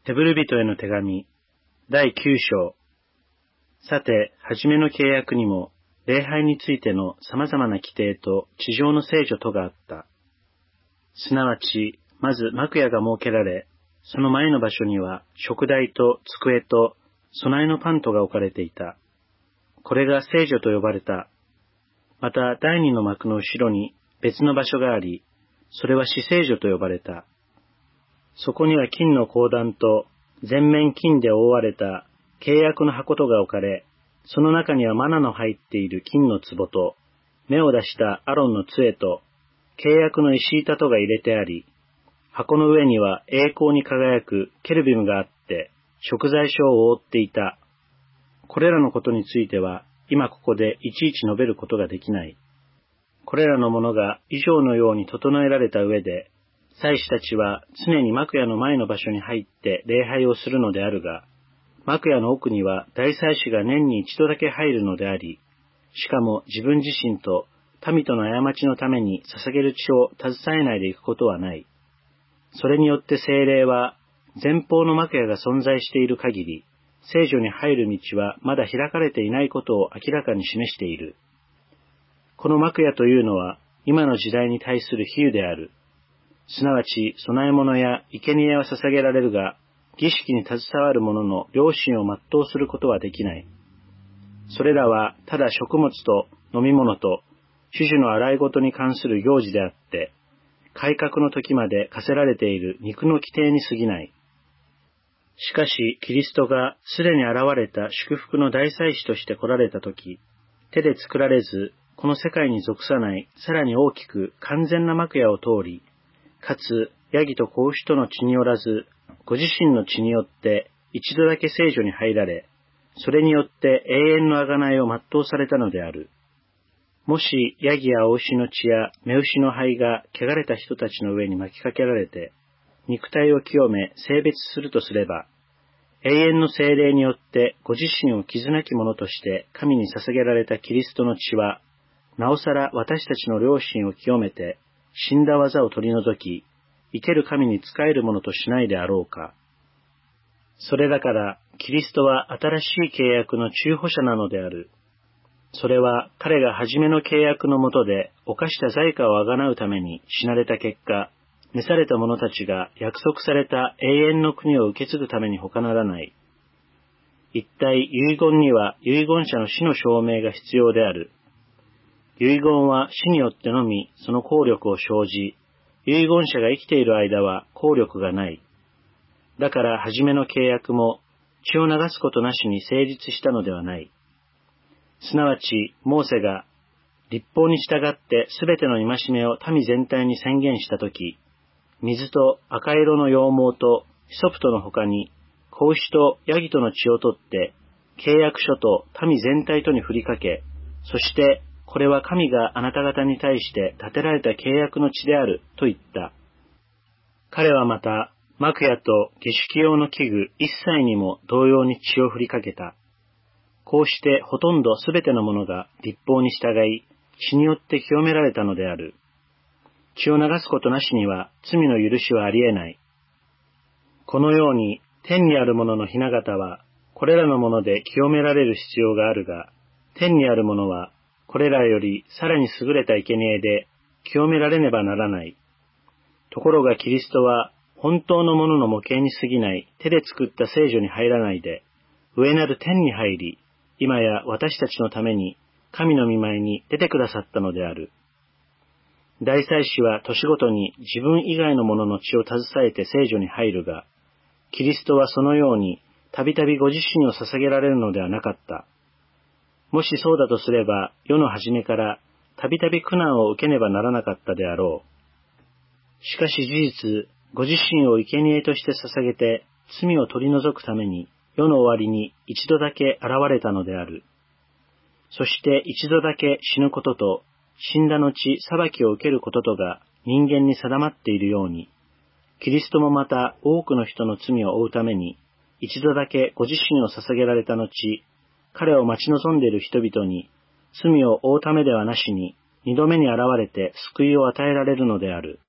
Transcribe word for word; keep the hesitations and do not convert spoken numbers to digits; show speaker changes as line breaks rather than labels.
ヘブル人への手紙、だいきゅう章。さて、はじめの契約にも、礼拝についての様々な規定と地上の聖女とがあった。すなわち、まず幕屋が設けられ、その前の場所には食台と机と備えのパンとが置かれていた。これが聖女と呼ばれた。また第二の幕の後ろに別の場所があり、それは至聖女と呼ばれた。そこには金の香壇と全面金で覆われた契約の箱とが置かれ、その中にはマナの入っている金の壺と、芽を出したアロンの杖と、契約の石板とが入れてあり、箱の上には栄光に輝くケルビムがあって、贖罪書を覆っていた。これらのことについては、今ここでいちいち述べることができない。これらのものが以上のように整えられた上で、祭司たちは常に幕屋の前の場所に入って礼拝をするのであるが、幕屋の奥には大祭司が年に一度だけ入るのであり、しかも自分自身と民との過ちのために捧げる血を携えないでいくことはない。それによって聖霊は前方の幕屋が存在している限り、聖女に入る道はまだ開かれていないことを明らかに示している。この幕屋というのは今の時代に対する比喩である。すなわち、供え物や生贄は捧げられるが、儀式に携わる者の良心を全うすることはできない。それらは、ただ食物と飲み物と、種々の洗い事に関する行事であって、改革の時まで課せられている肉の規定に過ぎない。しかし、キリストがすでに現れた祝福の大祭司として来られた時、手で作られず、この世界に属さない、さらに大きく完全な幕屋を通り、かつ、ヤギと子牛との血によらず、ご自身の血によって一度だけ聖女に入られ、それによって永遠の贖いを全うされたのである。もし、ヤギや子牛の血や雌牛の灰が汚れた人たちの上に巻きかけられて、肉体を清め、性別するとすれば、永遠の聖霊によってご自身を傷なきものとして神に捧げられたキリストの血は、なおさら私たちの良心を清めて、死んだ技を取り除き、生ける神に仕えるものとしないであろうか。それだから、キリストは新しい契約の中保者なのである。それは彼が初めの契約のもとで犯した罪過をあがなうために死なれた結果、召された者たちが約束された永遠の国を受け継ぐために他ならない。一体遺言には遺言者の死の証明が必要である。遺言は死によってのみその効力を生じ、遺言者が生きている間は効力がない。だから初めの契約も血を流すことなしに成立したのではない。すなわち、モーセが律法に従ってすべての戒めを民全体に宣言したとき、水と赤色の羊毛とヒソプトの他に、子牛とヤギとの血を取って、契約書と民全体とに振りかけ、そして、これは神があなた方に対して立てられた契約の地であると言った。彼はまた、幕屋と儀式用の器具一切にも同様に血を振りかけた。こうしてほとんどすべてのものが律法に従い、血によって清められたのである。血を流すことなしには罪の許しはありえない。このように天にあるものの雛形は、これらのもので清められる必要があるが、天にあるものは、これらよりさらに優れた生贄で清められねばならない。ところがキリストは本当のものの模型に過ぎない手で作った聖女に入らないで、上なる天に入り、今や私たちのために神の御前に出てくださったのである。大祭司は年ごとに自分以外の者の血を携えて聖女に入るが、キリストはそのようにたびたびご自身を捧げられるのではなかった。もしそうだとすれば、世の初めからたびたび苦難を受けねばならなかったであろう。しかし事実、ご自身を生贄として捧げて罪を取り除くために、世の終わりに一度だけ現れたのである。そして一度だけ死ぬことと、死んだ後裁きを受けることとが人間に定まっているように、キリストもまた多くの人の罪を負うために、一度だけご自身を捧げられた後、彼を待ち望んでいる人々に、罪を負うためではなしに、二度目に現れて救いを与えられるのである。